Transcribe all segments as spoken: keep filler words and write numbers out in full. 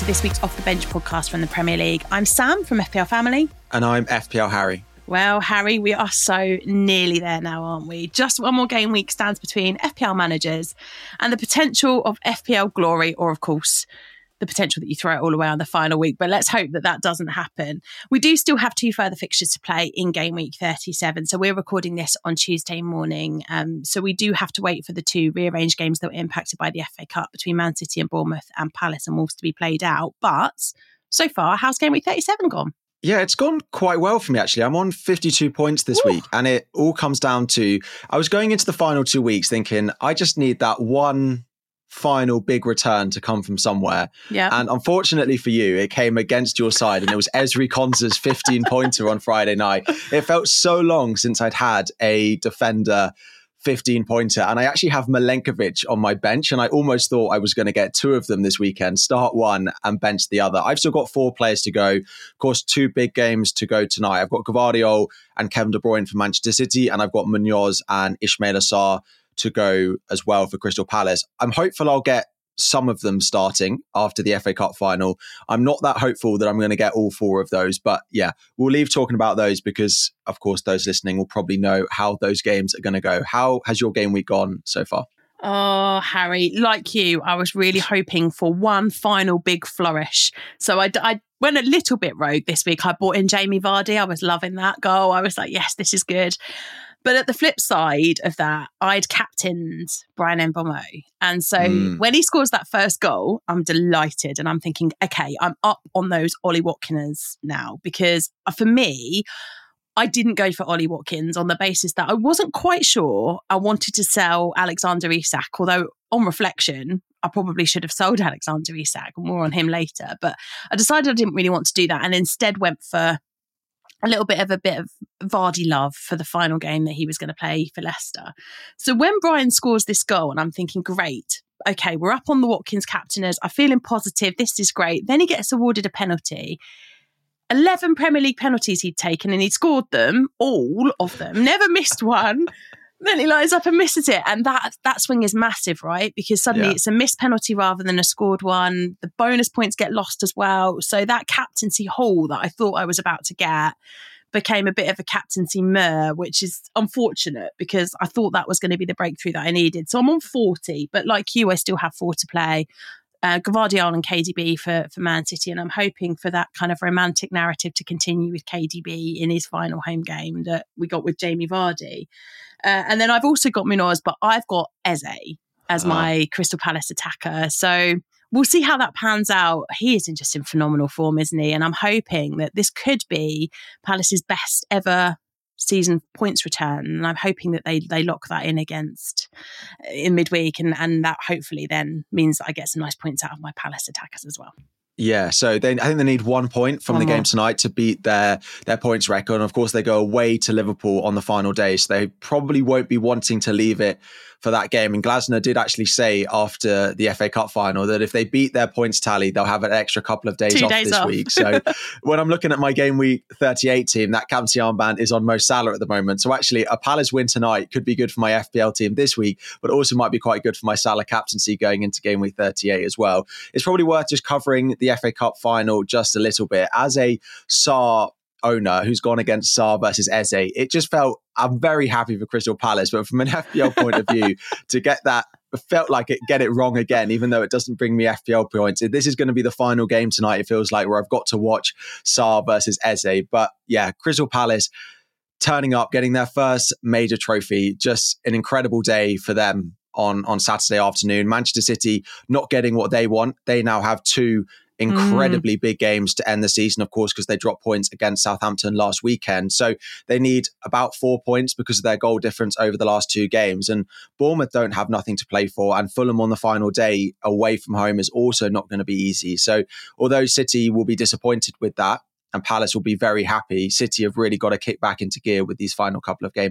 to this week's Off the Bench podcast from the Premier League. I'm Sam from F P L Family. And I'm F P L Harry. Well, Harry, we are so nearly there now, aren't we? Just one more game week stands between F P L managers and the potential of F P L glory, or of course, the potential that you throw it all away on the final week. But let's hope that that doesn't happen. We do still have two further fixtures to play in game week thirty-seven. So we're recording this on Tuesday morning. Um, so we do have to wait for the two rearranged games that were impacted by the F A Cup between Man City and Bournemouth and Palace and Wolves to be played out. But so far, how's game week thirty-seven gone? Yeah, it's gone quite well for me, actually. I'm on fifty-two points this Ooh. week, and it all comes down to, I was going into the final two weeks thinking, I just need that one final big return to come from somewhere. Yeah. And unfortunately for you, it came against your side, and it was Ezri Konsa's fifteen-pointer on Friday night. It felt so long since I'd had a defender fifteen-pointer, and I actually have Milenkovic on my bench, and I almost thought I was going to get two of them this weekend, start one and bench the other. I've still got four players to go. Of course, two big games to go tonight. I've got Gvardiol and Kevin De Bruyne for Manchester City, and I've got Munoz and Ismaila Sarr to go as well for Crystal Palace. I'm hopeful I'll get some of them starting after the F A Cup final. I'm not that hopeful that I'm going to get all four of those, but yeah, we'll leave talking about those because, of course, those listening will probably know how those games are going to go. How has your game week gone so far? Oh, Harry, like you, I was really hoping for one final big flourish. So I, I went a little bit rogue this week. I bought in Jamie Vardy. I was loving that goal. I was like, yes, this is good. But at the flip side of that, I'd captained Bryan Mbeumo. And so mm. when he scores that first goal, I'm delighted. And I'm thinking, okay, I'm up on those Ollie Watkins now. Because for me, I didn't go for Ollie Watkins on the basis that I wasn't quite sure I wanted to sell Alexander Isak. Although on reflection, I probably should have sold Alexander Isak. More on him later. But I decided I didn't really want to do that and instead went for a little bit of a bit of Vardy love for the final game that he was going to play for Leicester. So when Bryan scores this goal, and I'm thinking, great, okay, we're up on the Watkins captainers. I'm feeling positive. This is great. Then he gets awarded a penalty. eleven Premier League penalties he'd taken, and he'd scored them, all of them, never missed one. Then he lines up and misses it. And that that swing is massive, right? Because suddenly yeah. it's a missed penalty rather than a scored one. The bonus points get lost as well. So that captaincy haul that I thought I was about to get became a bit of a captaincy myrrh, which is unfortunate because I thought that was going to be the breakthrough that I needed. So I'm on forty, but like you, I still have four to play. Uh, Gvardiol and K D B for, for Man City. And I'm hoping for that kind of romantic narrative to continue with K D B in his final home game that we got with Jamie Vardy. Uh, and then I've also got Munoz, but I've got Eze as oh. my Crystal Palace attacker. So we'll see how that pans out. He is in just in phenomenal form, isn't he? And I'm hoping that this could be Palace's best ever season points return, and I'm hoping that they they lock that in against in midweek, and and that hopefully then means that I get some nice points out of my Palace attackers as well. Yeah, so they, I think they need one point from one the more. game tonight to beat their their points record. And of course, they go away to Liverpool on the final day, so they probably won't be wanting to leave it for that game. And Glasner did actually say after the F A Cup final that if they beat their points tally, they'll have an extra couple of days Two off days this off. week. So when I'm looking at my game week thirty-eight team, that captaincy armband is on Mo Salah at the moment. So actually, a Palace win tonight could be good for my F P L team this week, but also might be quite good for my Salah captaincy going into game week thirty-eight as well. It's probably worth just covering the F A Cup final just a little bit. As a Sarr owner who's gone against Sarr versus Eze, it just felt, I'm very happy for Crystal Palace, but from an F P L point of view, to get that, felt like it, get it wrong again, even though it doesn't bring me F P L points. This is going to be the final game tonight, it feels like, where I've got to watch Sarr versus Eze. But yeah, Crystal Palace turning up, getting their first major trophy, just an incredible day for them on, on Saturday afternoon. Manchester City not getting what they want. They now have two incredibly mm. big games to end the season, of course, because they dropped points against Southampton last weekend. So they need about four points because of their goal difference over the last two games. And Bournemouth don't have nothing to play for. And Fulham on the final day away from home is also not going to be easy. So although City will be disappointed with that and Palace will be very happy, City have really got to kick back into gear with these final couple of games, right?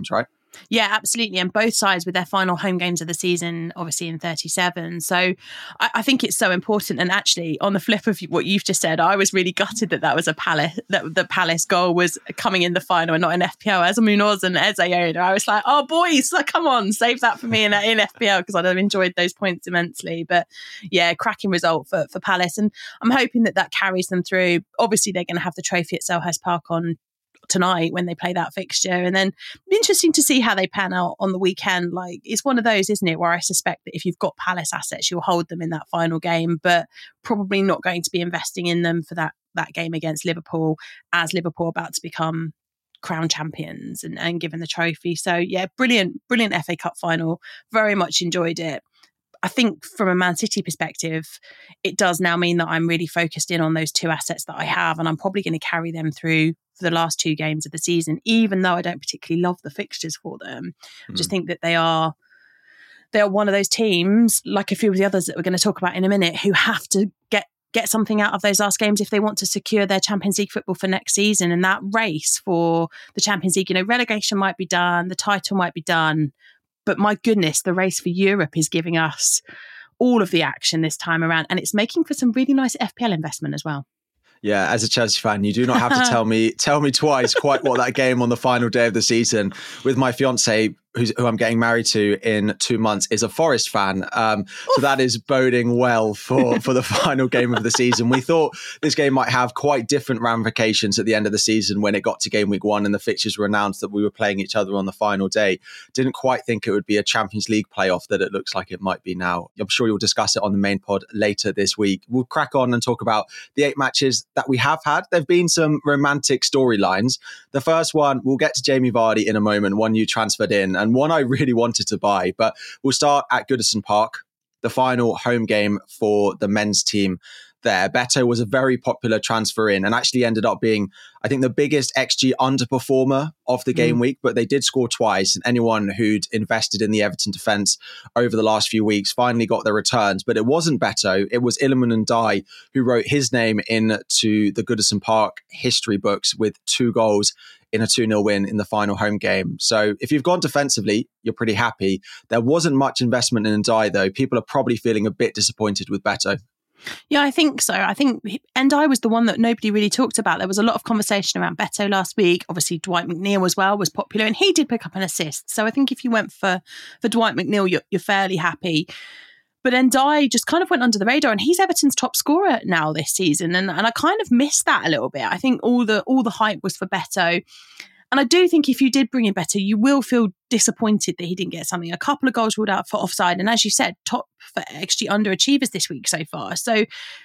Yeah, absolutely. And both sides with their final home games of the season, obviously in thirty-seven. So I, I think it's so important. And actually, on the flip of what you've just said, I was really gutted that that was a Palace, that the Palace goal was coming in the final and not in F P L. As a Munoz and Eze owner, I was like, oh, boys, like, come on, save that for me in, in F P L, because I'd have enjoyed those points immensely. But yeah, cracking result for, for Palace. And I'm hoping that that carries them through. Obviously, they're going to have the trophy at Selhurst Park on tonight when they play that fixture, and then interesting to see how they pan out on the weekend. Like, it's one of those, isn't it, where I suspect that if you've got Palace assets, you'll hold them in that final game, but probably not going to be investing in them for that that game against Liverpool, as Liverpool are about to become crown champions and, and given the trophy. So yeah, brilliant brilliant F A Cup final, very much enjoyed it. I think from a Man City perspective, it does now mean that I'm really focused in on those two assets that I have, and I'm probably going to carry them through for the last two games of the season, even though I don't particularly love the fixtures for them. Mm. I just think that they are they are one of those teams, like a few of the others that we're going to talk about in a minute, who have to get get something out of those last games if they want to secure their Champions League football for next season. And that race for the Champions League, you know, relegation might be done, the title might be done, but my goodness, the race for Europe is giving us all of the action this time around. And it's making for some really nice F P L investment as well. Yeah, as a Chelsea fan, you do not have to tell me tell me twice quite what that game on the final day of the season with my fiance, who's, who I'm getting married to in two months, is a Forest fan. Um, so that is boding well for, for the final game of the season. We thought this game might have quite different ramifications at the end of the season when it got to game week one and the fixtures were announced that we were playing each other on the final day. Didn't quite think it would be a Champions League playoff that it looks like it might be now. I'm sure you'll discuss it on the main pod later this week. We'll crack on and talk about the eight matches that we have had. There've been some romantic storylines. The first one, we'll get to Jamie Vardy in a moment, one you transferred in, and one I really wanted to buy. But we'll start at Goodison Park, the final home game for the men's team there. Beto was a very popular transfer in and actually ended up being, I think, the biggest X G underperformer of the game mm. week, but they did score twice. And anyone who'd invested in the Everton defence over the last few weeks finally got their returns. But it wasn't Beto, it was Iliman Ndiaye who wrote his name into the Goodison Park history books with two goals in a two nil win in the final home game. So if you've gone defensively, you're pretty happy. There wasn't much investment in Ndiaye, though. People are probably feeling a bit disappointed with Beto. Yeah, I think so. I think Ndiaye was the one that nobody really talked about. There was a lot of conversation around Beto last week. Obviously, Dwight McNeil as well was popular, and he did pick up an assist. So I think if you went for, for Dwight McNeil, you're, you're fairly happy. But Ndiaye just kind of went under the radar, and he's Everton's top scorer now this season. And, and I kind of missed that a little bit. I think all the all the hype was for Beto. And I do think if you did bring in Beto, you will feel disappointed that he didn't get something. A couple of goals ruled out for offside. And as you said, top for X G underachievers this week so far. So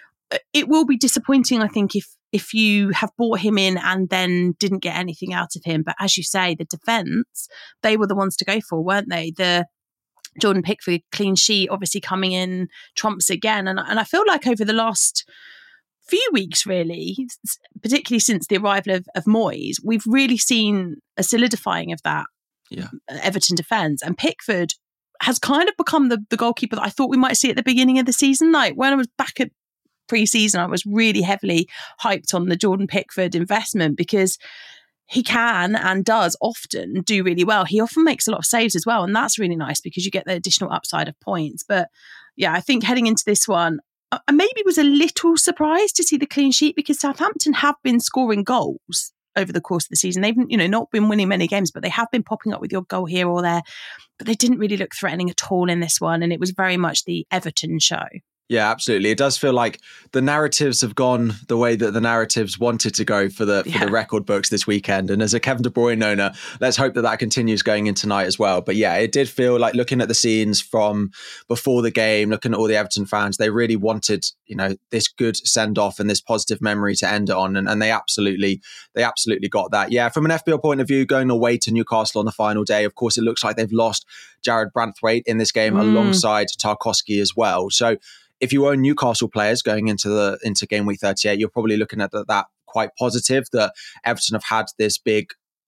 it will be disappointing, I think, if if you have bought him in and then didn't get anything out of him. But as you say, the defence, they were the ones to go for, weren't they? The Jordan Pickford clean sheet obviously coming in trumps again. And, and I feel like over the last few weeks, really, particularly since the arrival of, of Moyes, we've really seen a solidifying of that yeah. Everton defence. And Pickford has kind of become the, the goalkeeper that I thought we might see at the beginning of the season. Like when I was back at pre-season, I was really heavily hyped on the Jordan Pickford investment because he can and does often do really well. He often makes a lot of saves as well. And that's really nice because you get the additional upside of points. But yeah, I think heading into this one, I maybe was a little surprised to see the clean sheet because Southampton have been scoring goals over the course of the season. They've, you know, not been winning many games, but they have been popping up with your goal here or there. But they didn't really look threatening at all in this one. And it was very much the Everton show. Yeah, absolutely. It does feel like the narratives have gone the way that the narratives wanted to go for the for yeah. the record books this weekend. And as a Kevin De Bruyne owner, let's hope that that continues going in tonight as well. But yeah, it did feel like looking at the scenes from before the game, looking at all the Everton fans, they really wanted, you know, this good send off and this positive memory to end it on. And, and they absolutely, they absolutely got that. Yeah, from an F P L point of view, going away to Newcastle on the final day, of course, it looks like they've lost Jared Branthwaite in this game mm. alongside Tarkowski as well. So if you own Newcastle players going into the into game week thirty-eight, you're probably looking at that, that quite positive that Everton have had this big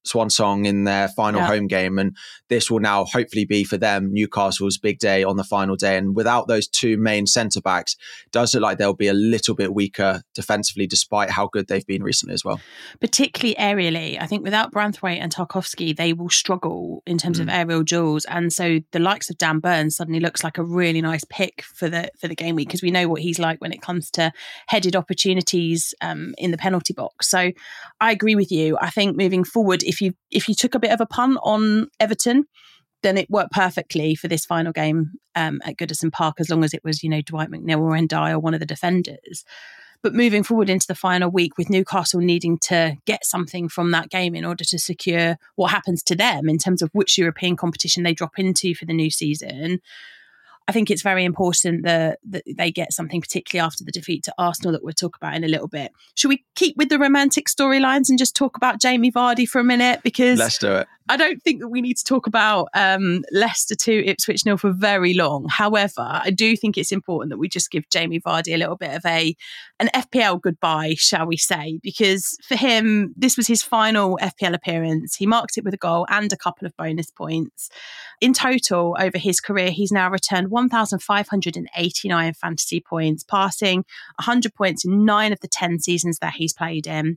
swan song in their final yeah. home game. And this will now hopefully be for them Newcastle's big day on the final day. And without those two main centre backs, it does look like they'll be a little bit weaker defensively, despite how good they've been recently as well. Particularly aerially. I think without Branthwaite and Tarkowski, they will struggle in terms mm. of aerial duels. And so the likes of Dan Burns suddenly looks like a really nice pick for the for the game week, because we know what he's like when it comes to headed opportunities um, in the penalty box. So I agree with you. I think moving forward, if you if you took a bit of a punt on Everton, then it worked perfectly for this final game um, at Goodison Park, as long as it was, you know, Dwight McNeil or Ndiaye or one of the defenders. But moving forward into the final week, with Newcastle needing to get something from that game in order to secure what happens to them in terms of which European competition they drop into for the new season, I think it's very important that, that they get something, particularly after the defeat to Arsenal that we'll talk about in a little bit. Should we keep with the romantic storylines and just talk about Jamie Vardy for a minute? Because let's do it. I don't think that we need to talk about um, Leicester two, Ipswich nil for very long. However, I do think it's important that we just give Jamie Vardy a little bit of a an F P L goodbye, shall we say, because for him, this was his final F P L appearance. He marked it with a goal and a couple of bonus points. In total, over his career, he's now returned one thousand five hundred eighty-nine fantasy points, passing one hundred points in nine of the ten seasons that he's played in.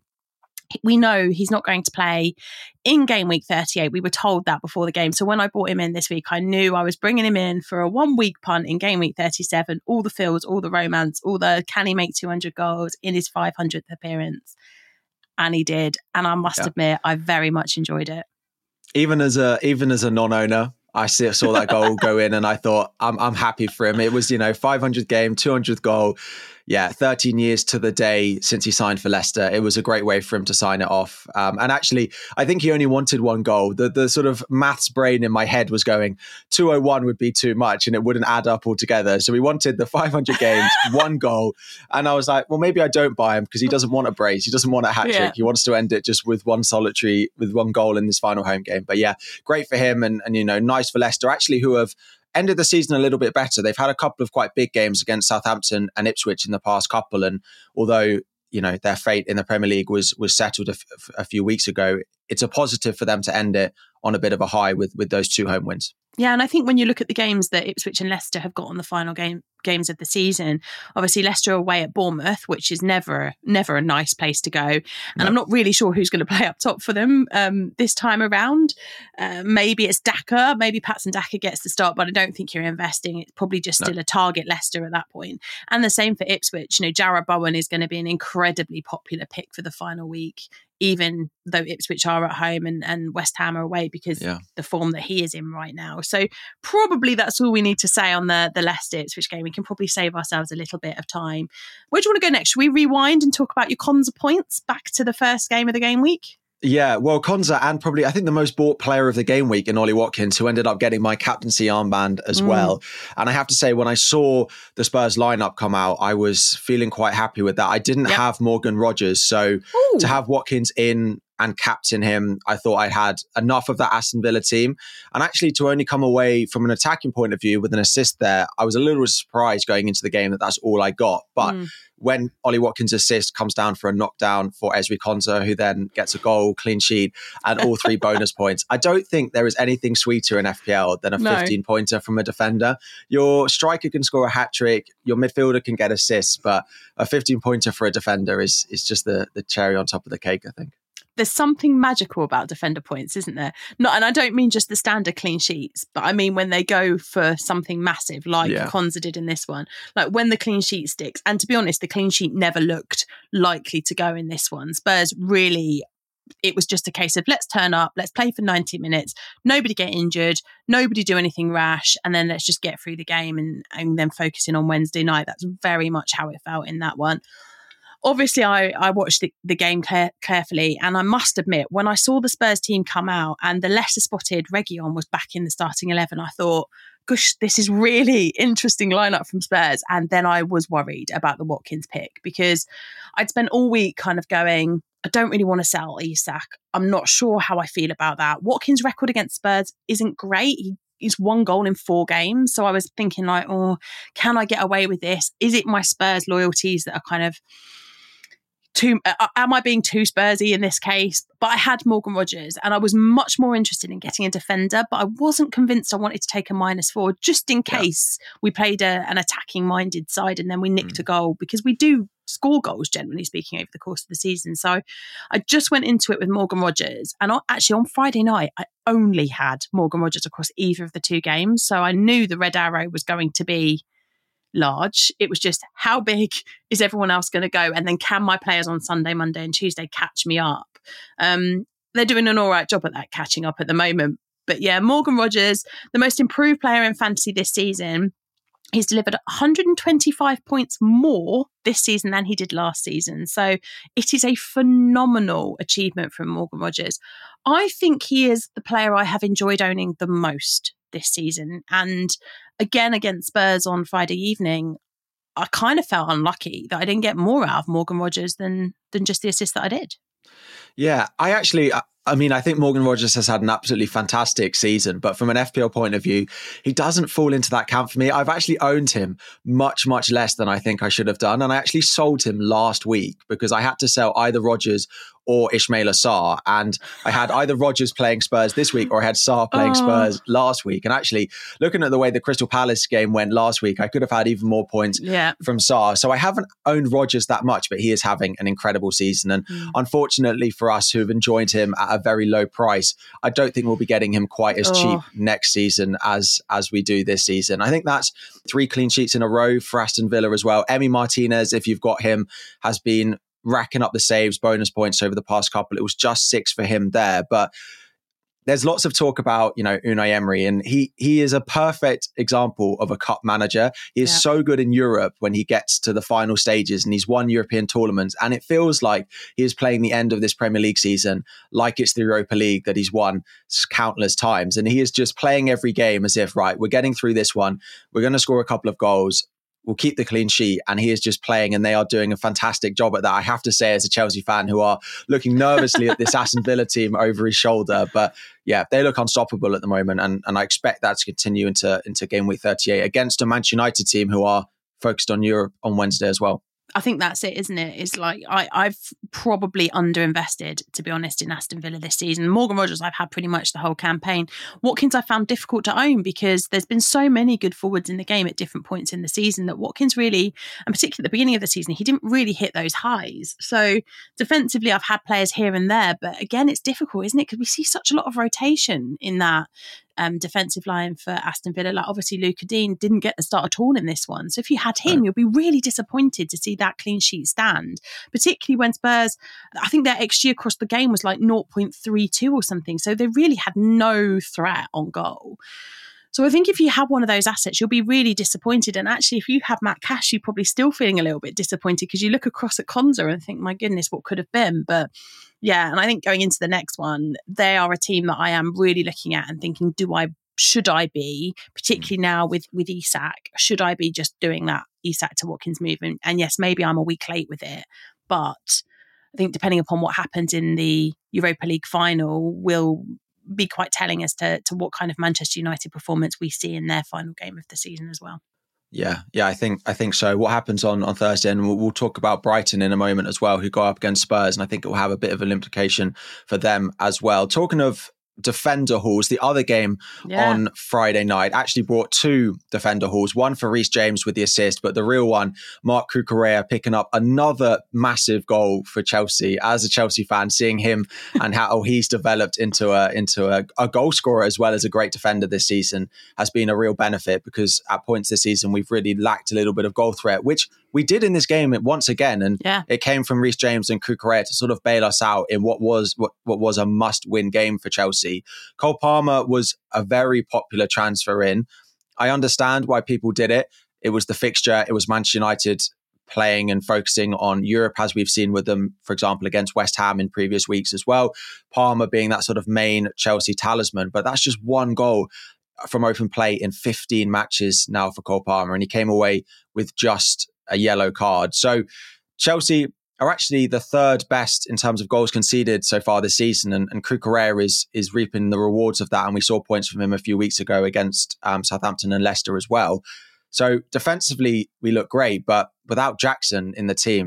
We know he's not going to play in game week thirty-eight. We were told that before the game. So when I brought him in this week, I knew I was bringing him in for a one week punt in game week thirty-seven, all the feels, all the romance, all the can he make two hundred goals in his five hundredth appearance. And he did. And I must yeah. admit, I very much enjoyed it. Even as a, even as a non-owner, I saw that goal go in and I thought, I'm I'm happy for him. It was, you know, five hundredth game, two hundredth goal. Yeah, thirteen years to the day since he signed for Leicester. It was a great way for him to sign it off. Um, and actually, I think he only wanted one goal. The the sort of maths brain in my head was going, two oh one would be too much and it wouldn't add up altogether. So he wanted the five hundred games, one goal. And I was like, well, maybe I don't buy him because he doesn't want a brace. He doesn't want a hat trick. Yeah. He wants to end it just with one solitary, with one goal in this final home game. But yeah, great for him. And, and you know, nice for Leicester, actually, who have ended the season a little bit better. They've had a couple of quite big games against Southampton and Ipswich in the past couple. And although, you know, their fate in the Premier League was was settled a, f- a few weeks ago, it's a positive for them to end it on a bit of a high with, with those two home wins. Yeah, and I think when you look at the games that Ipswich and Leicester have got on the final game games of the season, obviously Leicester away at Bournemouth, which is never never a nice place to go. And no. I'm not really sure who's going to play up top for them um, this time around. Uh, maybe it's Daka, maybe Patson Daka gets the start, but I don't think you're investing. It's probably just no. still a target Leicester at that point. And the same for Ipswich. You know, Jarrod Bowen is going to be an incredibly popular pick for the final week, even though Ipswich are at home and, and West Ham are away, because yeah. the form that he is in right now. So probably that's all we need to say on the, the Leicester Ipswich game. We can probably save ourselves a little bit of time. Where do you want to go next? Should we rewind and talk about your Konsa points back to the first game of the game week? Yeah, well, Konsa and probably, I think, the most bought player of the game week in Ollie Watkins, who ended up getting my captaincy armband as mm. well. And I have to say, when I saw the Spurs lineup come out, I was feeling quite happy with that. I didn't yep. have Morgan Rogers, so Ooh. to have Watkins in and captain him, I thought I'd had enough of that Aston Villa team. And actually to only come away from an attacking point of view with an assist there, I was a little surprised going into the game that that's all I got. But mm. when Ollie Watkins' assist comes down for a knockdown for Ezri Konsa, who then gets a goal, clean sheet, and all three bonus points, I don't think there is anything sweeter in F P L than a no. fifteen-pointer from a defender. Your striker can score a hat-trick, your midfielder can get assists, but a fifteen-pointer for a defender is, is just the, the cherry on top of the cake, I think. There's something magical about defender points, isn't there? Not, and I don't mean just the standard clean sheets, but I mean when they go for something massive, like yeah. Konsa did in this one. Like when the clean sheet sticks. And to be honest, the clean sheet never looked likely to go in this one. Spurs really, it was just a case of let's turn up, let's play for ninety minutes, nobody get injured, nobody do anything rash, and then let's just get through the game and, and then focusing on Wednesday night. That's very much how it felt in that one. Obviously, I, I watched the, the game care, carefully, and I must admit, when I saw the Spurs team come out and the Leicester-spotted Reguilon was back in the starting eleven, I thought, gosh, this is really interesting lineup from Spurs. And then I was worried about the Watkins pick, because I'd spent all week kind of going, I don't really want to sell Isak. I'm not sure how I feel about that. Watkins' record against Spurs isn't great. He He's one goal in four games. So I was thinking like, oh, can I get away with this? Is it my Spurs loyalties that are kind of too, uh, am I being too Spursy in this case? But I had Morgan Rogers and I was much more interested in getting a defender, but I wasn't convinced I wanted to take a minus four just in case yeah. we played a, an attacking minded side and then we nicked mm. a goal, because we do score goals, generally speaking, over the course of the season. So I just went into it with Morgan Rogers. And actually on Friday night, I only had Morgan Rogers across either of the two games. So I knew the red arrow was going to be large. It was just, how big is everyone else going to go? And then can my players on Sunday, Monday and Tuesday catch me up? Um, they're doing an all right job at that, catching up at the moment. But yeah, Morgan Rogers, the most improved player in fantasy this season. He's delivered one hundred twenty-five points more this season than he did last season. So it is a phenomenal achievement from Morgan Rogers. I think he is the player I have enjoyed owning the most this season. And again, against Spurs on Friday evening, I kind of felt unlucky that I didn't get more out of Morgan Rogers than than just the assist that I did. Yeah, I actually, I mean, I think Morgan Rogers has had an absolutely fantastic season, but from an F P L point of view, he doesn't fall into that camp for me. I've actually owned him much, much less than I think I should have done. And I actually sold him last week because I had to sell either Rogers or Ismaila Sarr. And I had either Rogers playing Spurs this week or I had Sarr playing oh. Spurs last week. And actually, looking at the way the Crystal Palace game went last week, I could have had even more points yeah. from Sarr. So I haven't owned Rogers that much, but he is having an incredible season. And mm. unfortunately for us who have enjoyed him at a very low price, I don't think we'll be getting him quite as oh. cheap next season as, as we do this season. I think that's three clean sheets in a row for Aston Villa as well. Emi Martinez, if you've got him, has been racking up the saves, bonus points over the past couple. It was just six for him there. But there's lots of talk about, you know, Unai Emery, and he he is a perfect example of a cup manager. He is yeah. so good in Europe when he gets to the final stages and he's won European tournaments. And it feels like he is playing the end of this Premier League season like it's the Europa League that he's won countless times. And he is just playing every game as if, right, we're getting through this one. We're going to score a couple of goals. We'll keep the clean sheet, and he is just playing, and they are doing a fantastic job at that. I have to say, as a Chelsea fan, who are looking nervously at this Aston Villa team over his shoulder, but yeah, they look unstoppable at the moment, and and I expect that to continue into into game week thirty-eight against a Manchester United team who are focused on Europe on Wednesday as well. I think that's it, isn't it? It's like I, I've probably underinvested, to be honest, in Aston Villa this season. Morgan Rogers, I've had pretty much the whole campaign. Watkins, I found difficult to own because there's been so many good forwards in the game at different points in the season that Watkins really, and particularly at the beginning of the season, he didn't really hit those highs. So defensively, I've had players here and there, but again, it's difficult, isn't it? Because we see such a lot of rotation in that Um, defensive line for Aston Villa. Like obviously Luca Dean didn't get the start at all in this one. So if you had him, you'll be really disappointed to see that clean sheet stand, particularly when Spurs, I think their X G across the game was like zero point three two or something. So they really had no threat on goal. So I think if you have one of those assets, you'll be really disappointed. And actually, if you have Matt Cash, you're probably still feeling a little bit disappointed because you look across at Konza and think, my goodness, what could have been? But yeah, and I think going into the next one, they are a team that I am really looking at and thinking, do I, should I be, particularly now with, with Isak, should I be just doing that Isak to Watkins movement? And yes, maybe I'm a week late with it, but I think depending upon what happens in the Europa League final will be quite telling as to, to what kind of Manchester United performance we see in their final game of the season as well. Yeah, yeah, I think I think so. What happens on, on Thursday, and we'll, we'll talk about Brighton in a moment as well, who go up against Spurs, and I think it will have a bit of an implication for them as well. Talking of defender hauls, the other game yeah. on Friday night actually brought two defender hauls, one for Reece James with the assist, but the real one, Marc Cucurella picking up another massive goal for Chelsea. As a Chelsea fan, seeing him and how he's developed into a into a, a goal scorer as well as a great defender this season has been a real benefit, because at points this season we've really lacked a little bit of goal threat, which we did in this game once again, and yeah. it came from Reece James and Cucurella to sort of bail us out in what was what, what was a must-win game for Chelsea. Cole Palmer was a very popular transfer in. I understand why people did it. It was the fixture. It was Manchester United playing and focusing on Europe, as we've seen with them, for example, against West Ham in previous weeks as well. Palmer being that sort of main Chelsea talisman, but that's just one goal from open play in fifteen matches now for Cole Palmer, and he came away with just a yellow card. So Chelsea are actually the third best in terms of goals conceded so far this season, and, and Cucurella is is reaping the rewards of that, and we saw points from him a few weeks ago against um, Southampton and Leicester as well. So defensively, we look great, but without Jackson in the team,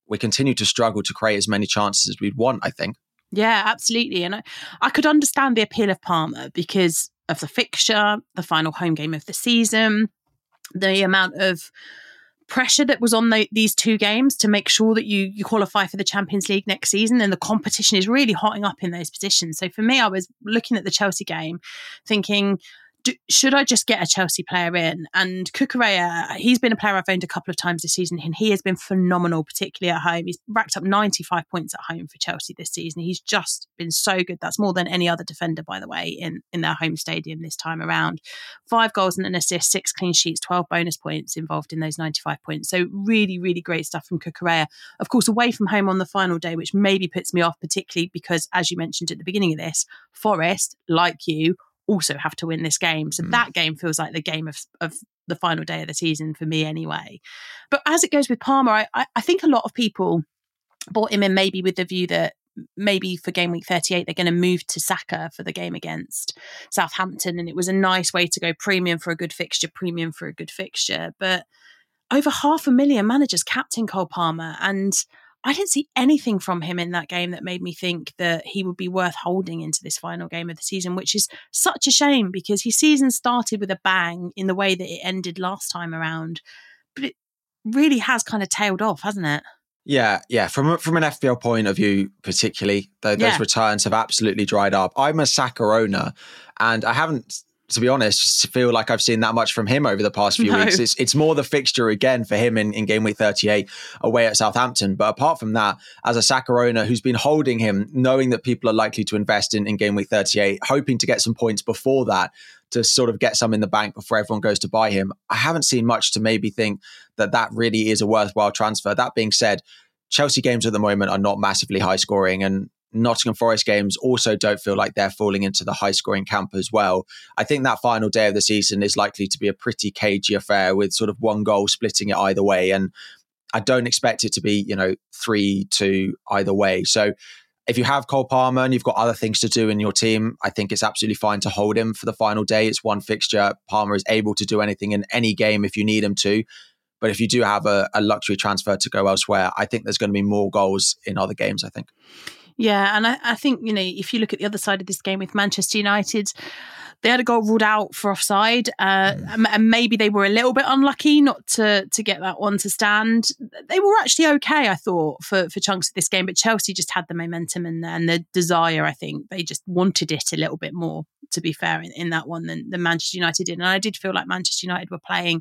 we continue to struggle to create as many chances as we'd want, I think. Yeah, absolutely. And I, I could understand the appeal of Palmer because of the fixture, the final home game of the season, the amount of pressure that was on the, these two games to make sure that you you qualify for the Champions League next season, and the competition is really hotting up in those positions. So for me, I was looking at the Chelsea game thinking, do, should I just get a Chelsea player in? And Cucurella, he's been a player I've owned a couple of times this season, and he has been phenomenal, particularly at home. He's racked up ninety-five points at home for Chelsea this season. He's just been so good. That's more than any other defender, by the way, in, in their home stadium this time around. Five goals and an assist, six clean sheets, twelve bonus points involved in those ninety-five points. So really, really great stuff from Cucurella. Of course, away from home on the final day, which maybe puts me off, particularly because, as you mentioned at the beginning of this, Forest, like you, also have to win this game. So mm. that game feels like the game of, of the final day of the season for me anyway. But as it goes with Palmer, I, I, I think a lot of people bought him in maybe with the view that maybe for game week thirty-eight, they're going to move to Saka for the game against Southampton. And it was a nice way to go premium for a good fixture, premium for a good fixture. But over half a million managers captain Cole Palmer, and I didn't see anything from him in that game that made me think that he would be worth holding into this final game of the season, which is such a shame because his season started with a bang in the way that it ended last time around. But it really has kind of tailed off, hasn't it? Yeah, yeah. From from an F P L point of view, particularly, though, those yeah. returns have absolutely dried up. I'm a Saka owner, and I haven't, to be honest, feel like I've seen that much from him over the past few no. weeks. It's it's more the fixture again for him in, in game week thirty-eight away at Southampton. But apart from that, as a Saka owner who's been holding him, knowing that people are likely to invest in, in game week thirty-eight, hoping to get some points before that, to sort of get some in the bank before everyone goes to buy him, I haven't seen much to maybe think that that really is a worthwhile transfer. That being said, Chelsea games at the moment are not massively high scoring, and Nottingham Forest games also don't feel like they're falling into the high scoring camp as well. I think that final day of the season is likely to be a pretty cagey affair with sort of one goal splitting it either way. And I don't expect it to be, you know, three two either way. So if you have Cole Palmer and you've got other things to do in your team, I think it's absolutely fine to hold him for the final day. It's one fixture. Palmer is able to do anything in any game if you need him to. But if you do have a, a luxury transfer to go elsewhere, I think there's going to be more goals in other games, I think. Yeah, and I, I think, you know, if you look at the other side of this game with Manchester United, they had a goal ruled out for offside, uh, mm. and maybe they were a little bit unlucky not to to get that one to stand. They were actually okay, I thought, for, for chunks of this game, but Chelsea just had the momentum and, and the desire, I think. They just wanted it a little bit more, to be fair, in, in that one than, than Manchester United did. And I did feel like Manchester United were playing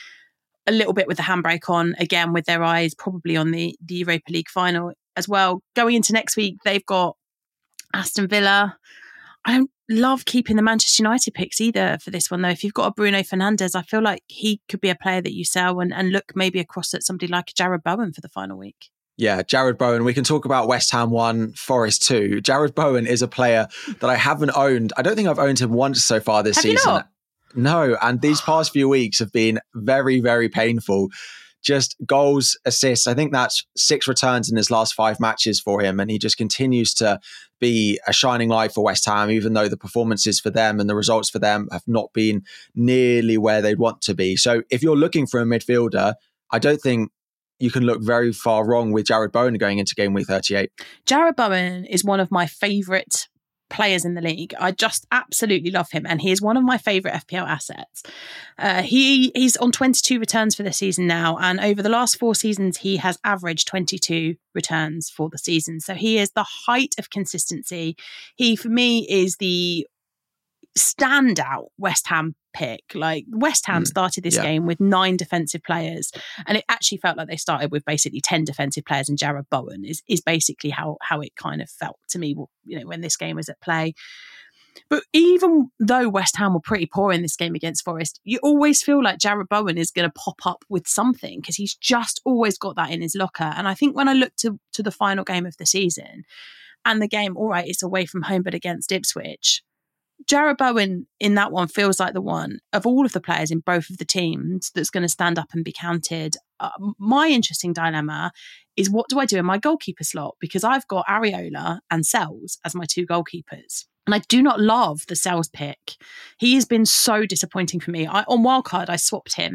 a little bit with the handbrake on, again, with their eyes probably on the, the Europa League final as well. Going into next week, they've got Aston Villa. I don't love keeping the Manchester United picks either for this one, though. If you've got a Bruno Fernandes, I feel like he could be a player that you sell and, and look maybe across at somebody like Jarrod Bowen for the final week. Yeah, Jarrod Bowen. We can talk about West Ham one, Forest two. Jarrod Bowen is a player that I haven't owned. I don't think I've owned him once so far this Have season. You not? No, and these past few weeks have been very, very painful. Just goals, assists. I think that's six returns in his last five matches for him. And he just continues to be a shining light for West Ham, even though the performances for them and the results for them have not been nearly where they'd want to be. So if you're looking for a midfielder, I don't think you can look very far wrong with Jarrod Bowen going into game week thirty-eight. Jarrod Bowen is one of my favourite players in the league. I just absolutely love him, and he is one of my favourite F P L assets. Uh, he he's on twenty-two returns for the season now, and over the last four seasons he has averaged twenty-two returns for the season. So he is the height of consistency. He, for me, is the standout West Ham pick. Like, West Ham mm, started this yeah. game with nine defensive players, and it actually felt like they started with basically ten defensive players, and Jarrod Bowen is is basically how how it kind of felt to me, you know, when this game was at play. But even though West Ham were pretty poor in this game against Forest, you always feel like Jarrod Bowen is going to pop up with something, because he's just always got that in his locker. And I think when I look to to the final game of the season, and the game, all right, it's away from home, but against Ipswich, Jarrod Bowen in that one feels like the one of all of the players in both of the teams that's going to stand up and be counted. Uh, my interesting dilemma is, what do I do in my goalkeeper slot? Because I've got Areola and Sells as my two goalkeepers. And I do not love the Sells pick. He has been so disappointing for me. I, on Wildcard, I swapped him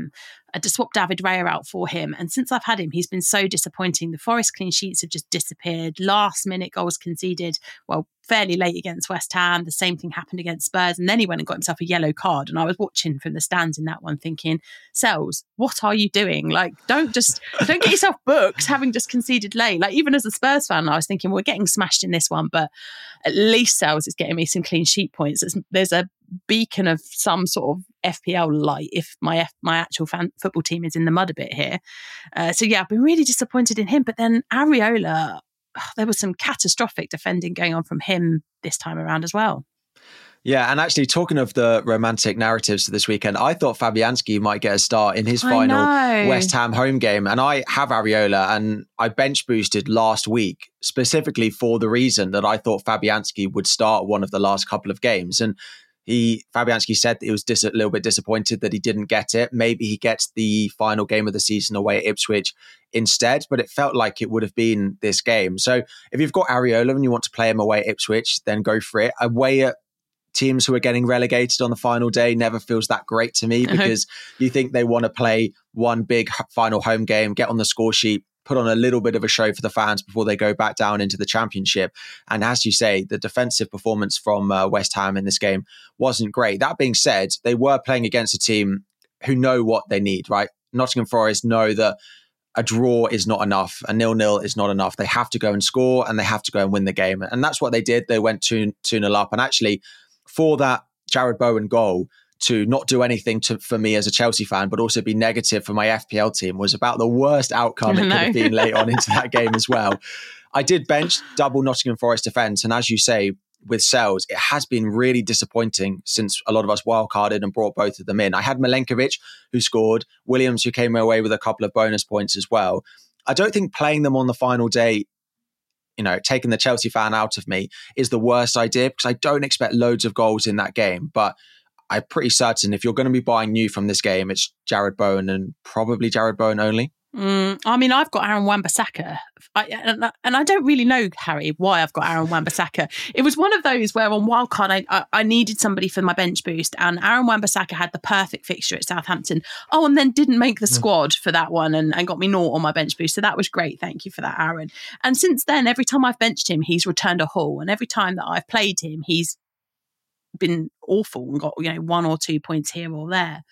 I just swapped David Raya out for him. And since I've had him, he's been so disappointing. The Forest clean sheets have just disappeared. Last minute goals conceded, well, fairly late against West Ham. The same thing happened against Spurs. And then he went and got himself a yellow card. And I was watching from the stands in that one thinking, Sells, what are you doing? Like, don't just, don't get yourself booked having just conceded late. Like, even as a Spurs fan, I was thinking, we're getting smashed in this one, but at least Sells is getting me some clean sheet points. There's, there's a beacon of some sort of F P L light if my F, my actual fan, football team is in the mud a bit here. Uh, so yeah, I've been really disappointed in him. But then Areola, oh, there was some catastrophic defending going on from him this time around as well. Yeah, and actually talking of the romantic narratives this weekend, I thought Fabianski might get a start in his final West Ham home game. And I have Areola, and I bench boosted last week specifically for the reason that I thought Fabianski would start one of the last couple of games. And he, Fabianski said that he was dis- a little bit disappointed that he didn't get it. Maybe he gets the final game of the season away at Ipswich instead, but it felt like it would have been this game. So if you've got Areola and you want to play him away at Ipswich, then go for it. Away at teams who are getting relegated on the final day never feels that great to me, because you think they want to play one big final home game, get on the score sheet, put on a little bit of a show for the fans before they go back down into the Championship. And as you say, the defensive performance from uh, West Ham in this game wasn't great. That being said, they were playing against a team who know what they need, right? Nottingham Forest know that a draw is not enough. A nil-nil is not enough. They have to go and score, and they have to go and win the game. And that's what they did. They went two nil up. And actually, for that Jared Bowen goal to not do anything to, for me as a Chelsea fan, but also be negative for my F P L team, was about the worst outcome it could have been late on into that game as well. I did bench double Nottingham Forest defence. And as you say, with Sells, it has been really disappointing since a lot of us wildcarded and brought both of them in. I had Milenkovic, who scored, Williams, who came away with a couple of bonus points as well. I don't think playing them on the final day, you know, taking the Chelsea fan out of me, is the worst idea, because I don't expect loads of goals in that game. But I'm pretty certain if you're going to be buying new from this game, it's Jared Bowen, and probably Jared Bowen only. Mm, I mean, I've got Aaron Wan-Bissaka, I, and, and I don't really know, Harry, why I've got Aaron Wan-Bissaka. It was one of those where on wildcard, I, I, I needed somebody for my bench boost, and Aaron Wan-Bissaka had the perfect fixture at Southampton. Oh, and then didn't make the squad for that one, and, and got me naught on my bench boost. So that was great. Thank you for that, Aaron. And since then, every time I've benched him, he's returned a haul, and every time that I've played him, he's been awful and got, you know, one or two points here or there.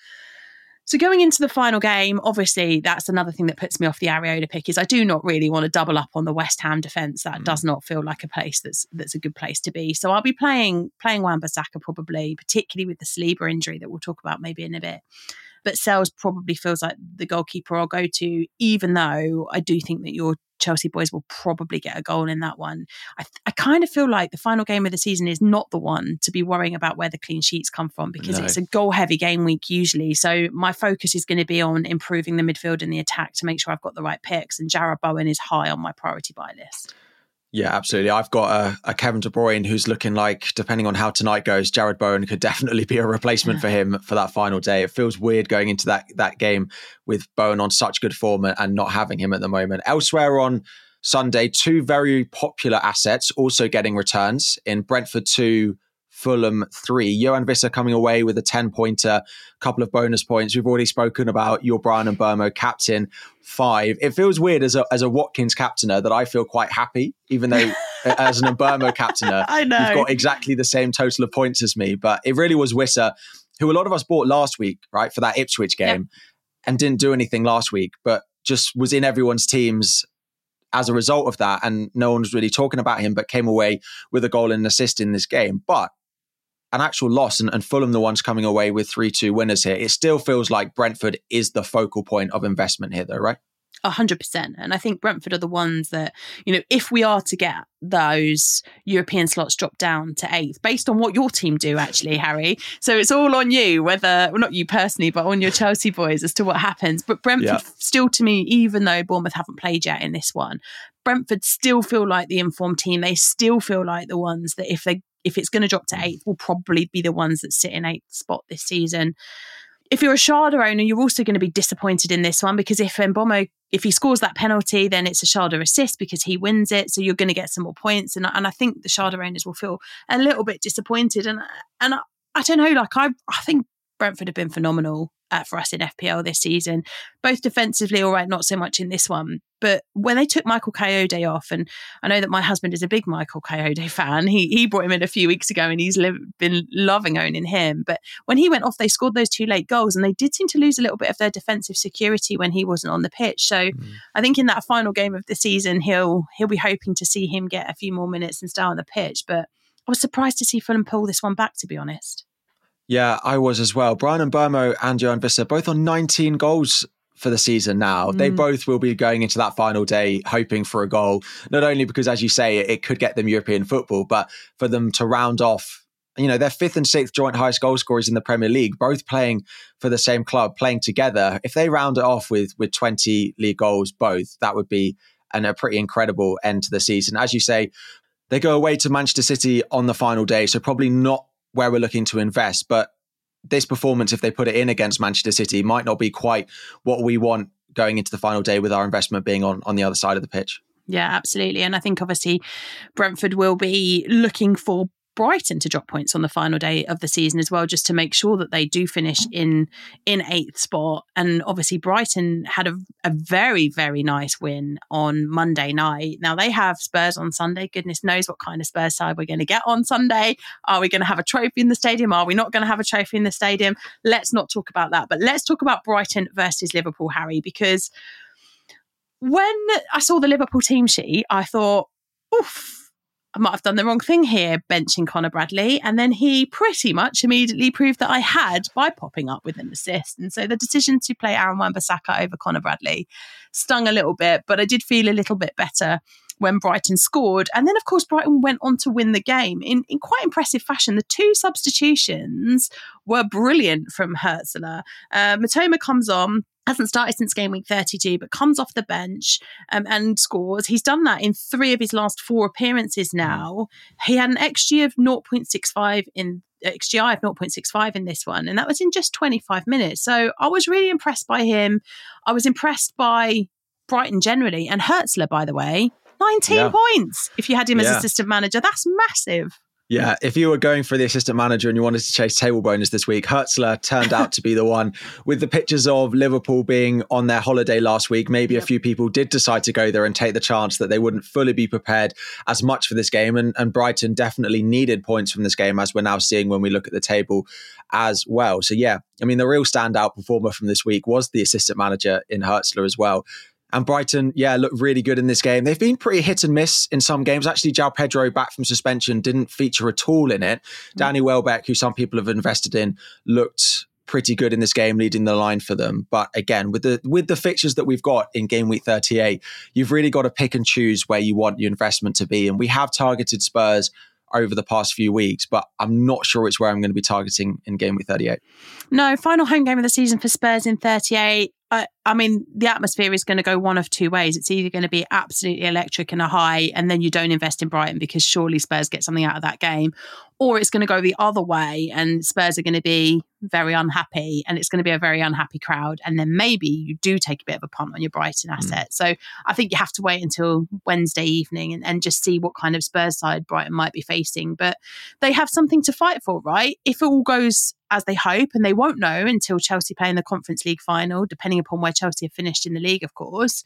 So going into the final game, obviously that's another thing that puts me off the Areola pick, is I do not really want to double up on the West Ham defence. That mm. does not feel like a place that's that's a good place to be. So I'll be playing playing Wan-Bissaka probably, particularly with the Saliba injury that we'll talk about maybe in a bit. But Sells probably feels like the goalkeeper I'll go to, even though I do think that your Chelsea boys will probably get a goal in that one. I, th- I kind of feel like the final game of the season is not the one to be worrying about where the clean sheets come from, because no. it's a goal-heavy game week usually. So my focus is going to be on improving the midfield and the attack to make sure I've got the right picks. And Jared Bowen is high on my priority buy list. Yeah, absolutely. I've got a, a Kevin De Bruyne who's looking like, depending on how tonight goes, Jared Bowen could definitely be a replacement for him for that final day. It feels weird going into that that game with Bowen on such good form and not having him at the moment. Elsewhere on Sunday, two very popular assets also getting returns in Brentford two, Fulham three. Yohan Wissa coming away with a ten-pointer, a couple of bonus points. We've already spoken about your Brian Mbeumo captain, five. It feels weird as a as a Watkins captainer that I feel quite happy, even though as an Mbeumo captainer, I know. you've got exactly the same total of points as me. But it really was Wissa, who a lot of us bought last week, right, for that Ipswich game, yep. and didn't do anything last week, but just was in everyone's teams as a result of that. And no one was really talking about him, but came away with a goal and an assist in this game. But an actual loss, and, and Fulham the ones coming away with three two winners here. It still feels like Brentford is the focal point of investment here though, right? A hundred percent. And I think Brentford are the ones that, you know, if we are to get those European slots dropped down to eighth, based on what your team do actually, Harry. So it's all on you, whether, well, not you personally, but on your Chelsea boys as to what happens. But Brentford yeah. still, to me, even though Bournemouth haven't played yet in this one, Brentford still feel like the informed team. They still feel like the ones that if they if it's going to drop to eighth, will probably be the ones that sit in eighth spot this season. If you're a Sharda owner, you're also going to be disappointed in this one, because if Mbeumo, if he scores that penalty, then it's a Sharda assist because he wins it. So you're going to get some more points. And, and I think the Sharda owners will feel a little bit disappointed. And and I, I don't know, like I I think Brentford have been phenomenal uh, for us in F P L this season. Both defensively, all right, not so much in this one. But when they took Michael Coyote off, and I know that my husband is a big Michael Coyote fan, he he brought him in a few weeks ago and he's li- been loving owning him. But when he went off, they scored those two late goals and they did seem to lose a little bit of their defensive security when he wasn't on the pitch. So mm. I think in that final game of the season, he'll he'll be hoping to see him get a few more minutes and stay on the pitch. But I was surprised to see Fulham pull this one back, to be honest. Yeah, I was as well. Bryan Mbeumo and Yoane Wissa both on nineteen goals for the season now. Mm. They both will be going into that final day hoping for a goal, not only because, as you say, it could get them European football, but for them to round off, you know, their fifth and sixth joint highest goal scorers in the Premier League, both playing for the same club, playing together. If they round it off with with twenty league goals both, that would be an, a pretty incredible end to the season. As you say, they go away to Manchester City on the final day, so probably not where we're looking to invest, but this performance, if they put it in against Manchester City, might not be quite what we want going into the final day with our investment being on, on the other side of the pitch. Yeah, absolutely. And I think obviously Brentford will be looking for Brighton to drop points on the final day of the season as well, just to make sure that they do finish in in eighth spot. And obviously Brighton had a, a very, very nice win on Monday night. Now they have Spurs on Sunday. Goodness knows what kind of Spurs side we're going to get on Sunday. Are we going to have a trophy in the stadium? Are we not going to have a trophy in the stadium? Let's not talk about that. But let's talk about Brighton versus Liverpool, Harry, because when I saw the Liverpool team sheet, I thought, oof, I might have done the wrong thing here, benching Conor Bradley. And then he pretty much immediately proved that I had by popping up with an assist. And so the decision to play Aaron Wan-Bissaka over Conor Bradley stung a little bit, but I did feel a little bit better when Brighton scored. And then, of course, Brighton went on to win the game in, in quite impressive fashion. The two substitutions were brilliant from Hurtzler. Uh, Matoma comes on, hasn't started since game week thirty-two, but comes off the bench um, and scores. He's done that in three of his last four appearances now. He had an X G of zero point six five in X G I of zero point six five in this one, and that was in just twenty-five minutes. So I was really impressed by him. I was impressed by Brighton generally, and Hurtzler, by the way, nineteen yeah. points. If you had him yeah. as assistant manager, that's massive. Yeah, if you were going for the assistant manager and you wanted to chase table bonus this week, Hurtzler turned out to be the one. With the pictures of Liverpool being on their holiday last week, maybe yep. a few people did decide to go there and take the chance that they wouldn't fully be prepared as much for this game. And, and Brighton definitely needed points from this game, as we're now seeing when we look at the table as well. So yeah, I mean, the real standout performer from this week was the assistant manager in Hurtzler as well. And Brighton, yeah, looked really good in this game. They've been pretty hit and miss in some games. Actually, João Pedro, back from suspension, didn't feature at all in it. Mm. Danny Welbeck, who some people have invested in, looked pretty good in this game, leading the line for them. But again, with the with the fixtures that we've got in game week thirty-eight, you've really got to pick and choose where you want your investment to be. And we have targeted Spurs over the past few weeks, but I'm not sure it's where I'm going to be targeting in game week thirty-eight. No, final home game of the season for Spurs in thirty-eight. I, I mean, the atmosphere is going to go one of two ways. It's either going to be absolutely electric and a high, and then you don't invest in Brighton because surely Spurs get something out of that game, or it's going to go the other way and Spurs are going to be very unhappy and it's going to be a very unhappy crowd. And then maybe you do take a bit of a punt on your Brighton asset. Mm. So I think you have to wait until Wednesday evening and, and just see what kind of Spurs side Brighton might be facing. But they have something to fight for, right? If it all goes as they hope, and they won't know until Chelsea play in the Conference League final, depending upon where Chelsea have finished in the league, of course.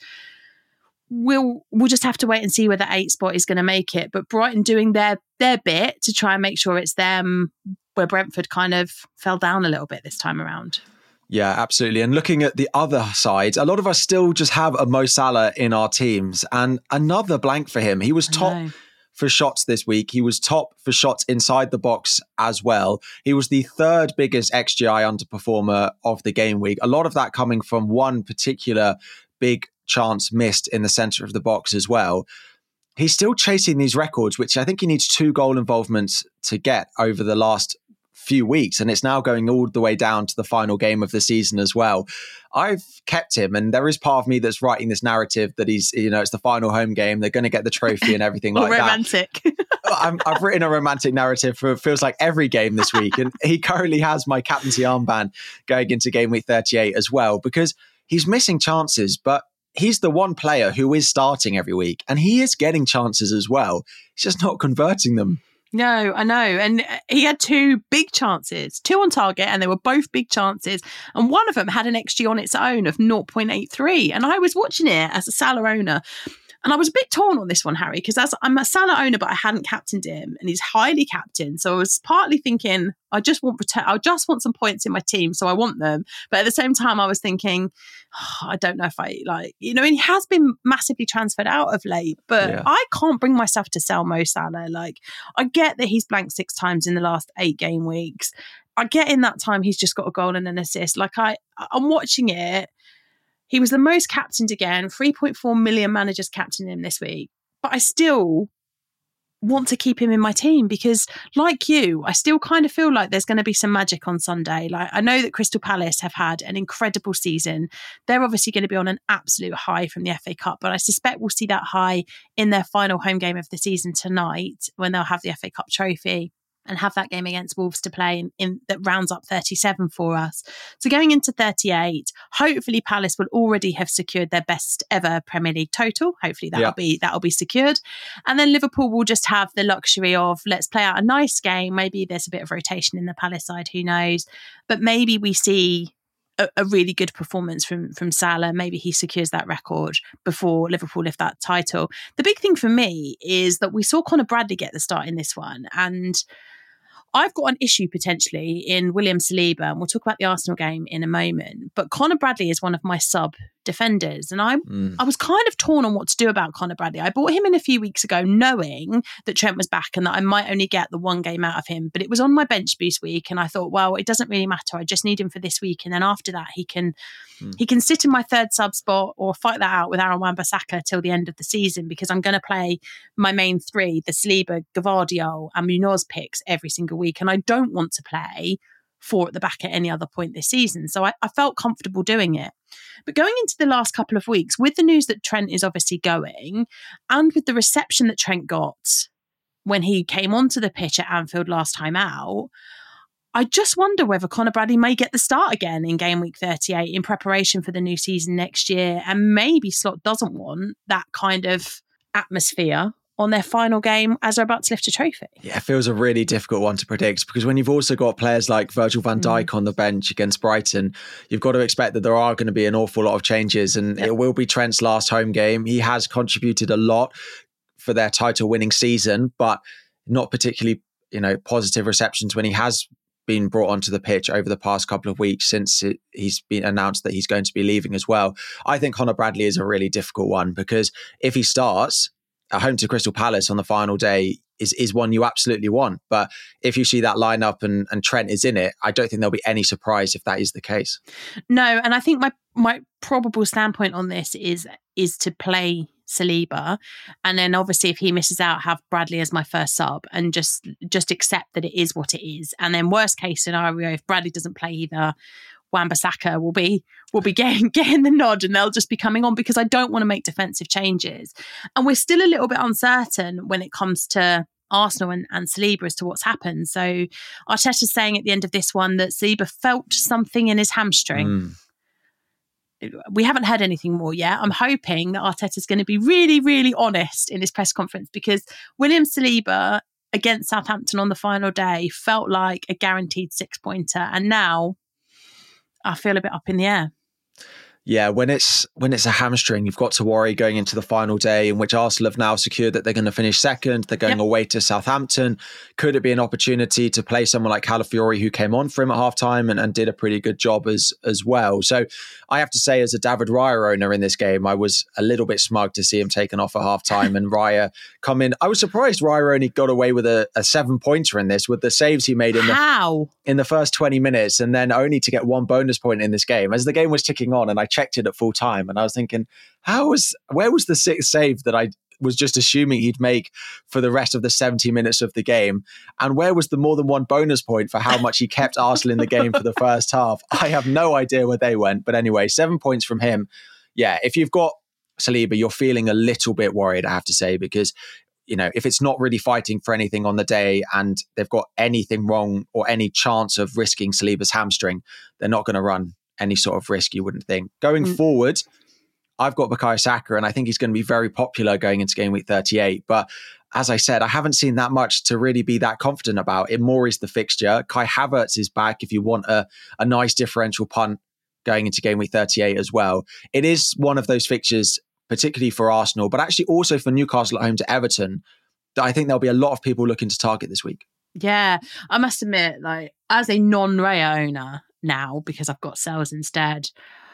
We'll we'll just have to wait and see where the eight spot is going to make it. But Brighton doing their their bit to try and make sure it's them, where Brentford kind of fell down a little bit this time around. Yeah, absolutely. And looking at the other side, a lot of us still just have a Mo Salah in our teams, and another blank for him. He was top for shots this week. He was top for shots inside the box as well. He was the third biggest X G I underperformer of the game week. A lot of that coming from one particular big chance missed in the centre of the box as well. He's still chasing these records, which I think he needs two goal involvements to get over the last few weeks. And it's now going all the way down to the final game of the season as well. I've kept him, and there is part of me that's writing this narrative that he's, you know, it's the final home game. They're going to get the trophy and everything like romantic. that. I'm, I've written a romantic narrative for, it feels like every game this week. And he currently has my captaincy armband going into game week thirty-eight as well, because he's missing chances, but he's the one player who is starting every week and he is getting chances as well. He's just not converting them. No, I know. And he had two big chances, two on target, and they were both big chances. And one of them had an X G on its own of zero point eight three. And I was watching it as a Salah owner. And I was a bit torn on this one, Harry, because as I'm a Salah owner, but I hadn't captained him, and he's highly captained. So I was partly thinking, I just want prote- I just want some points in my team, so I want them. But at the same time, I was thinking, oh, I don't know if I like, you know, and he has been massively transferred out of late, but yeah. I can't bring myself to sell Mo Salah. Like, I get that he's blanked six times in the last eight game weeks. I get in that time he's just got a goal and an assist. Like I, I'm watching it. He was the most captained again. three point four million managers captained him this week. But I still want to keep him in my team because, like you, I still kind of feel like there's going to be some magic on Sunday. Like, I know that Crystal Palace have had an incredible season. They're obviously going to be on an absolute high from the F A Cup, but I suspect we'll see that high in their final home game of the season tonight when they'll have the F A Cup trophy and have that game against Wolves to play in, in that rounds up thirty-seven for us. So going into thirty-eight, hopefully Palace will already have secured their best ever Premier League total. Hopefully that'll yeah. be that'll be secured. And then Liverpool will just have the luxury of, let's play out a nice game. Maybe there's a bit of rotation in the Palace side, who knows? But maybe we see a, a really good performance from, from Salah. Maybe he secures that record before Liverpool lift that title. The big thing for me is that we saw Conor Bradley get the start in this one, and I've got an issue potentially in William Saliba, and we'll talk about the Arsenal game in a moment. But Conor Bradley is one of my sub defenders, and I mm. I was kind of torn on what to do about Conor Bradley. I bought him in a few weeks ago knowing that Trent was back and that I might only get the one game out of him, but it was on my bench boost week, and I thought, well, it doesn't really matter. I just need him for this week, and then after that he can mm. he can sit in my third sub spot or fight that out with Aaron Wan-Bissaka till the end of the season, because I'm going to play my main three, the Saliba, Gvardiol and Munoz picks every single week, and I don't want to play four at the back at any other point this season. So I, I felt comfortable doing it. But going into the last couple of weeks, with the news that Trent is obviously going, and with the reception that Trent got when he came onto the pitch at Anfield last time out, I just wonder whether Conor Bradley may get the start again in game week thirty-eight in preparation for the new season next year. And maybe Slot doesn't want that kind of atmosphere on their final game as they're about to lift a trophy. Yeah, it feels a really difficult one to predict, because when you've also got players like Virgil van Dijk mm. on the bench against Brighton, you've got to expect that there are going to be an awful lot of changes, and yep. it will be Trent's last home game. He has contributed a lot for their title winning season, but not particularly, you know, positive receptions when he has been brought onto the pitch over the past couple of weeks since it, he's been announced that he's going to be leaving as well. I think Conor Bradley is a really difficult one, because if he starts at home to Crystal Palace on the final day is, is one you absolutely want. But if you see that lineup and, and Trent is in it, I don't think there'll be any surprise if that is the case. No, and I think my my probable standpoint on this is is to play Saliba, and then obviously if he misses out, have Bradley as my first sub, and just just accept that it is what it is. And then worst case scenario, if Bradley doesn't play either, Wan-Bissaka will be will be getting getting the nod, and they'll just be coming on, because I don't want to make defensive changes. And we're still a little bit uncertain when it comes to Arsenal and, and Saliba as to what's happened. So Arteta's saying at the end of this one that Saliba felt something in his hamstring. Mm. We haven't heard anything more yet. I'm hoping that Arteta's going to be really, really honest in his press conference, because William Saliba against Southampton on the final day felt like a guaranteed six-pointer, and now I feel a bit up in the air. Yeah, when it's when it's a hamstring, you've got to worry going into the final day, in which Arsenal have now secured that they're going to finish second. They're going yep. away to Southampton. Could it be an opportunity to play someone like Calafiori, who came on for him at halftime and, and did a pretty good job as as well? So I have to say, as a David Raya owner in this game, I was a little bit smug to see him taken off at halftime and Raya come in. I was surprised Raya only got away with a, a seven pointer in this, with the saves he made in the How? in the first twenty minutes, and then only to get one bonus point in this game as the game was ticking on. And I checked it at full time, and I was thinking, how was where was the sixth save that I was just assuming he'd make for the rest of the seventy minutes of the game, and where was the more than one bonus point for how much he kept Arsenal in the game for the first half? I have no idea where they went, but anyway, seven points from him. Yeah, if you've got Saliba, you're feeling a little bit worried, I have to say, because you know, if it's not really fighting for anything on the day and they've got anything wrong or any chance of risking Saliba's hamstring, they're not going to run any sort of risk, you wouldn't think. Going mm. forward, I've got Bukayo Saka, and I think he's going to be very popular going into game week thirty-eight. But as I said, I haven't seen that much to really be that confident about. It more is the fixture. Kai Havertz is back if you want a, a nice differential punt going into game week thirty-eight as well. It is one of those fixtures, particularly for Arsenal, but actually also for Newcastle at home to Everton, that I think there'll be a lot of people looking to target this week. Yeah, I must admit, like as a non-Raya owner now, because I've got sales instead,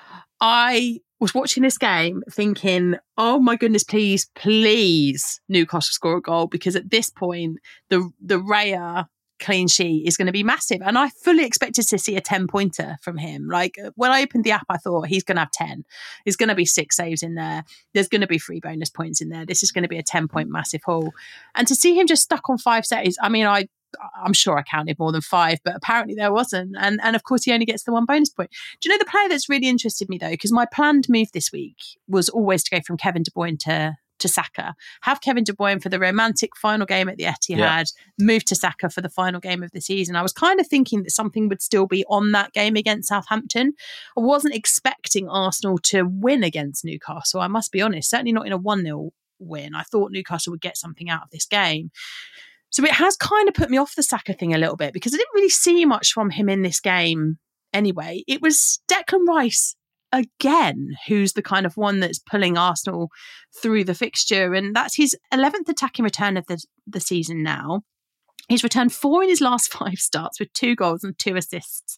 I was watching this game thinking, oh my goodness, please, please, Newcastle score a goal, because at this point, the the Raya clean sheet is going to be massive. And I fully expected to see a ten-pointer from him. Like when I opened the app, I thought he's going to have ten. There's going to be six saves in there. There's going to be three bonus points in there. This is going to be a ten-point massive haul. And to see him just stuck on five saves, I mean, I I'm sure I counted more than five, but apparently there wasn't. And and of course, he only gets the one bonus point. Do you know the player that's really interested me, though? Because my planned move this week was always to go from Kevin De Bruyne to, to Saka. Have Kevin De Bruyne for the romantic final game at the Etihad, yeah. Move to Saka for the final game of the season. I was kind of thinking that something would still be on that game against Southampton. I wasn't expecting Arsenal to win against Newcastle, I must be honest. Certainly not in a one nil win. I thought Newcastle would get something out of this game. So it has kind of put me off the Saka thing a little bit because I didn't really see much from him in this game anyway. It was Declan Rice again, who's the kind of one that's pulling Arsenal through the fixture. And that's his eleventh attacking return of the, the season now. He's returned four in his last five starts with two goals and two assists.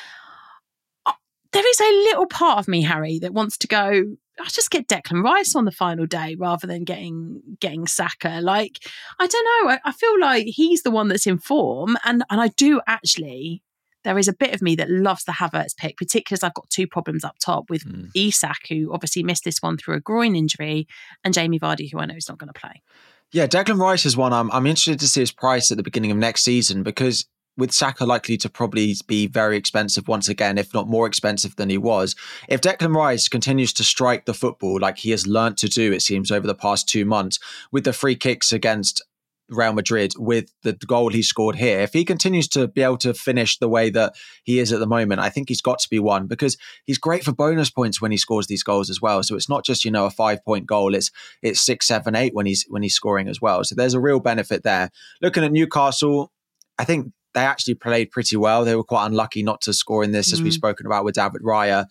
There is a little part of me, Harry, that wants to go, I'll just get Declan Rice on the final day rather than getting getting Saka. Like, I don't know. I, I feel like he's the one that's in form. And, and I do actually, there is a bit of me that loves the Havertz pick, particularly as I've got two problems up top with mm. Isak, who obviously missed this one through a groin injury, and Jamie Vardy, who I know is not going to play. Yeah, Declan Rice is one I'm, I'm interested to see his price at the beginning of next season, because with Saka likely to probably be very expensive once again, if not more expensive than he was, if Declan Rice continues to strike the football like he has learnt to do, it seems, over the past two months, with the free kicks against Real Madrid, with the goal he scored here, if he continues to be able to finish the way that he is at the moment, I think he's got to be one, because he's great for bonus points when he scores these goals as well. So it's not just, you know, a five point goal, it's it's six, seven, eight when he's when he's scoring as well. So there's a real benefit there. Looking at Newcastle, I think they actually played pretty well. They were quite unlucky not to score in this, as mm. we've spoken about with David Raya.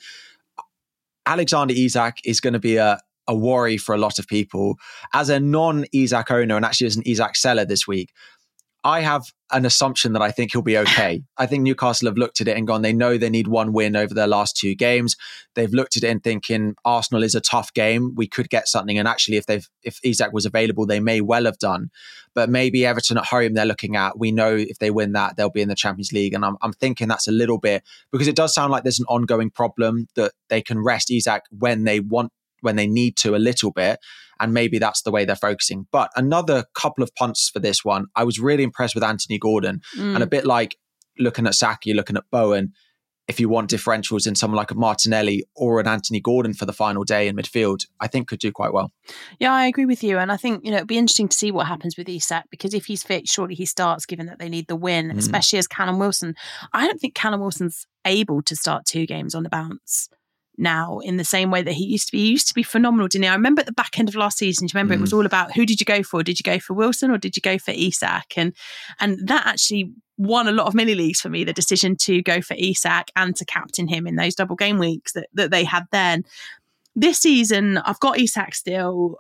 Alexander Isak is going to be a, a worry for a lot of people. As a non-Isak owner, and actually as an Isak seller this week, I have an assumption that I think he'll be okay. I think Newcastle have looked at it and gone, they know they need one win over their last two games. They've looked at it and thinking, Arsenal is a tough game. We could get something. And actually, if they've if Isak was available, they may well have done. But maybe Everton at home, they're looking at, we know if they win that, they'll be in the Champions League. And I'm, I'm thinking that's a little bit, because it does sound like there's an ongoing problem that they can rest Isak when they want, when they need to a little bit. And maybe that's the way they're focusing. But another couple of punts for this one. I was really impressed with Anthony Gordon. Mm. And a bit like looking at Saka, you're looking at Bowen. If you want differentials in someone like a Martinelli or an Anthony Gordon for the final day in midfield, I think could do quite well. Yeah, I agree with you. And I think, you know, it'd be interesting to see what happens with Isak, because if he's fit, surely he starts, given that they need the win, mm. especially as Callum Wilson. I don't think Callum Wilson's able to start two games on the bounce now in the same way that he used to be. He used to be phenomenal, didn't he? I remember at the back end of last season, do you remember mm. it was all about who did you go for? Did you go for Wilson or did you go for Isak? And and that actually won a lot of mini leagues for me, the decision to go for Isak and to captain him in those double game weeks that, that they had then. This season, I've got Isak still.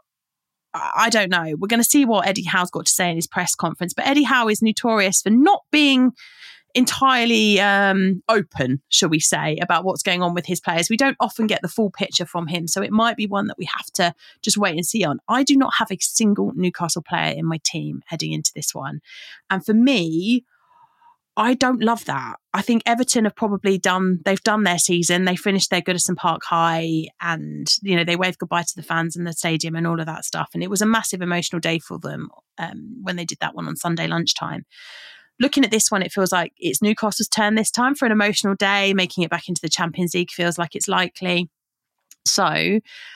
I don't know. We're going to see what Eddie Howe's got to say in his press conference. But Eddie Howe is notorious for not being entirely um, open, shall we say, about what's going on with his players. We don't often get the full picture from him, so it might be one that we have to just wait and see on. I do not have a single Newcastle player in my team heading into this one. And for me, I don't love that. I think Everton have probably done, they've done their season. They finished their Goodison Park high and, you know, they waved goodbye to the fans in the stadium and all of that stuff. And it was a massive emotional day for them um, when they did that one on Sunday lunchtime. Looking at this one, it feels like it's Newcastle's turn this time for an emotional day. Making it back into the Champions League feels like it's likely. So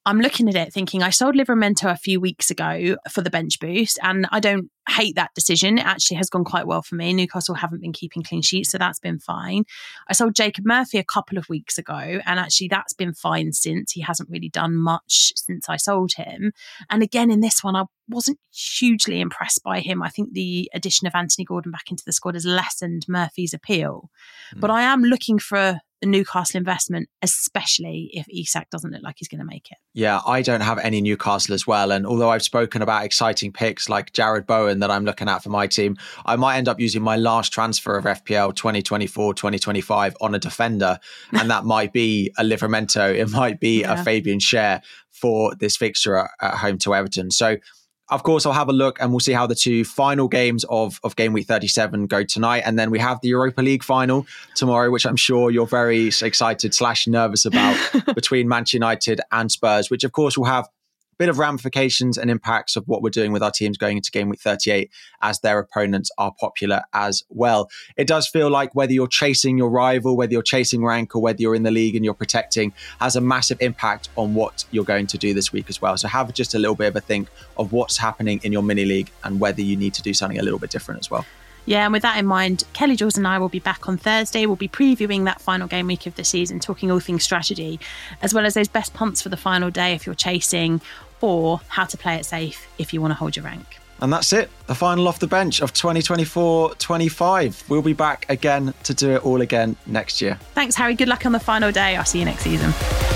I'm looking at it thinking I sold Livramento a few weeks ago for the bench boost, and I don't hate that decision. It actually has gone quite well for me. Newcastle haven't been keeping clean sheets, so that's been fine. I sold Jacob Murphy a couple of weeks ago, and actually that's been fine since. He hasn't really done much since I sold him. And again, in this one, I wasn't hugely impressed by him. I think the addition of Anthony Gordon back into the squad has lessened Murphy's appeal. Mm. But I am looking for a Newcastle investment, especially if Isak doesn't look like he's going to make it. Yeah, I don't have any Newcastle as well. And although I've spoken about exciting picks like Jared Bowen that I'm looking at for my team, I might end up using my last transfer of F P L twenty twenty-four twenty twenty-five on a defender. And that might be a Livramento. It might be yeah. a Fabian Schär for this fixture at, at home to Everton. So of course, I'll have a look and we'll see how the two final games of, of game week thirty-seven go tonight. And then we have the Europa League final tomorrow, which I'm sure you're very excited slash nervous about between Manchester United and Spurs, which of course will have a bit of ramifications and impacts of what we're doing with our teams going into game week thirty-eight as their opponents are popular as well. It does feel like whether you're chasing your rival, whether you're chasing rank or whether you're in the league and you're protecting has a massive impact on what you're going to do this week as well. So have just a little bit of a think of what's happening in your mini league and whether you need to do something a little bit different as well. Yeah, and with that in mind, Kelly Jules and I will be back on Thursday. We'll be previewing that final game week of the season, talking all things strategy, as well as those best punts for the final day if you're chasing, or how to play it safe if you want to hold your rank. And that's it, the final off the bench of twenty twenty-four twenty-five. We'll be back again to do it all again next year. Thanks, Harry. Good luck on the final day. I'll see you next season.